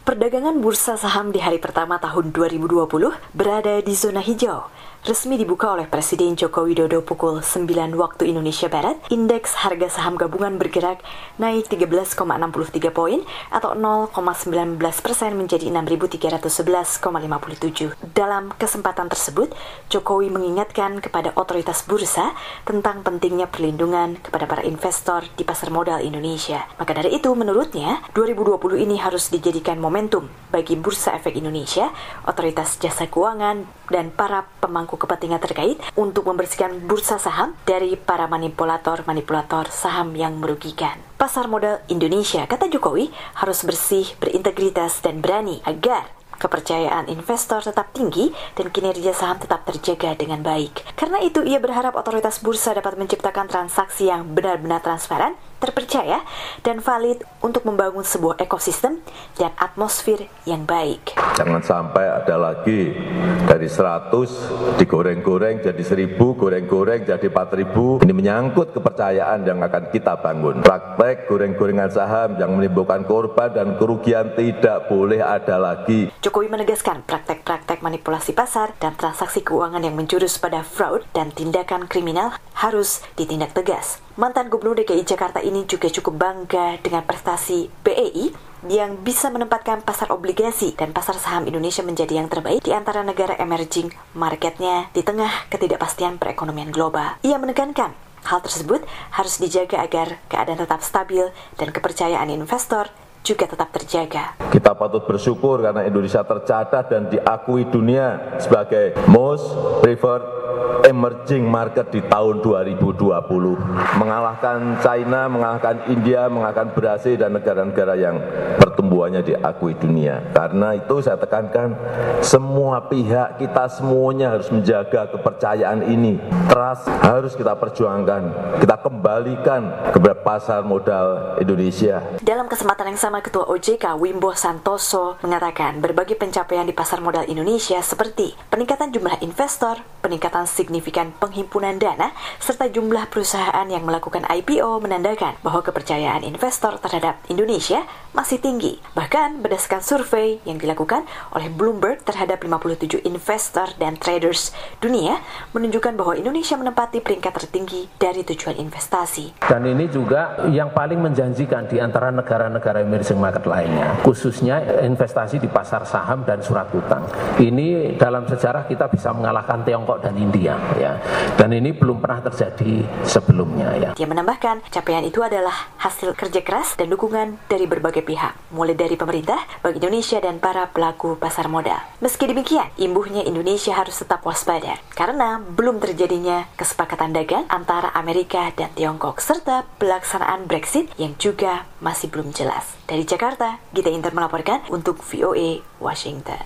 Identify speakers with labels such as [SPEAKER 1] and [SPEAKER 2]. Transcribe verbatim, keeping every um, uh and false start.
[SPEAKER 1] Perdagangan bursa saham di hari pertama tahun dua ribu dua puluh berada di zona hijau. Resmi dibuka oleh Presiden Joko Widodo pukul sembilan waktu Indonesia Barat, indeks harga saham gabungan bergerak naik tiga belas koma enam tiga poin atau nol koma satu sembilan persen menjadi enam ribu tiga ratus sebelas koma lima tujuh. Dalam kesempatan tersebut, Jokowi mengingatkan kepada otoritas bursa tentang pentingnya perlindungan kepada para investor di pasar modal Indonesia. Maka dari itu, menurutnya, dua ribu dua puluh ini harus dijadikan momentum bagi Bursa Efek Indonesia, otoritas jasa keuangan, dan para pemangku kepentingan terkait untuk membersihkan bursa saham dari para manipulator-manipulator saham yang merugikan. Pasar modal Indonesia, kata Jokowi, harus bersih, berintegritas, dan berani agar kepercayaan investor tetap tinggi dan kinerja saham tetap terjaga dengan baik. Karena itu, ia berharap otoritas bursa dapat menciptakan transaksi yang benar-benar transparan, terpercaya, dan valid untuk membangun sebuah ekosistem dan atmosfer yang baik.
[SPEAKER 2] Jangan sampai ada lagi dari seratus digoreng-goreng jadi seribu, goreng-goreng jadi empat ribu. Ini menyangkut kepercayaan yang akan kita bangun. Praktek goreng-gorengan saham yang menimbulkan korban dan kerugian tidak boleh ada lagi.
[SPEAKER 1] Jokowi menegaskan praktek-praktek manipulasi pasar dan transaksi keuangan yang menjurus pada fraud dan tindakan kriminal harus ditindak tegas. Mantan Gubernur D K I Jakarta ini juga cukup bangga dengan prestasi B E I yang bisa menempatkan pasar obligasi dan pasar saham Indonesia menjadi yang terbaik di antara negara emerging marketnya di tengah ketidakpastian perekonomian global. Ia menekankan hal tersebut harus dijaga agar keadaan tetap stabil dan kepercayaan investor juga tetap terjaga.
[SPEAKER 2] Kita patut bersyukur karena Indonesia tercatat dan diakui dunia sebagai most preferred emerging market di tahun dua ribu dua puluh. Mengalahkan China, mengalahkan India, mengalahkan Brasil dan negara-negara yang pertumbuhannya diakui dunia. Karena itu saya tekankan, semua pihak, kita semuanya harus menjaga kepercayaan ini. Trust harus kita perjuangkan, kita kembalikan kepada pasar modal Indonesia.
[SPEAKER 1] Dalam kesempatan yang sama, Ketua O J K Wimbo Santoso mengatakan berbagai pencapaian di pasar modal Indonesia seperti peningkatan jumlah investor, peningkatan signifikan penghimpunan dana, serta jumlah perusahaan yang melakukan I P O menandakan bahwa kepercayaan investor terhadap Indonesia masih tinggi. Bahkan berdasarkan survei yang dilakukan oleh Bloomberg terhadap lima puluh tujuh investor dan traders dunia menunjukkan bahwa Indonesia menempati peringkat tertinggi dari tujuan investasi.
[SPEAKER 3] Dan ini juga yang paling menjanjikan di antara negara-negara emerging market lainnya, khususnya investasi di pasar saham dan surat utang. Ini dalam sejarah kita bisa mengalahkan Tiongkok dan India, ya. Dan ini belum pernah terjadi sebelumnya, ya.
[SPEAKER 1] Dia menambahkan, capaian itu adalah hasil kerja keras dan dukungan dari berbagai pihak, mulai dari pemerintah, Bank Indonesia, dan para pelaku pasar modal. Meski demikian, imbuhnya Indonesia harus tetap waspada karena belum terjadinya kesepakatan dagang antara Amerika dan Tiongkok serta pelaksanaan Brexit yang juga masih belum jelas. Dari Jakarta, Gita Inter melaporkan untuk V O A Washington.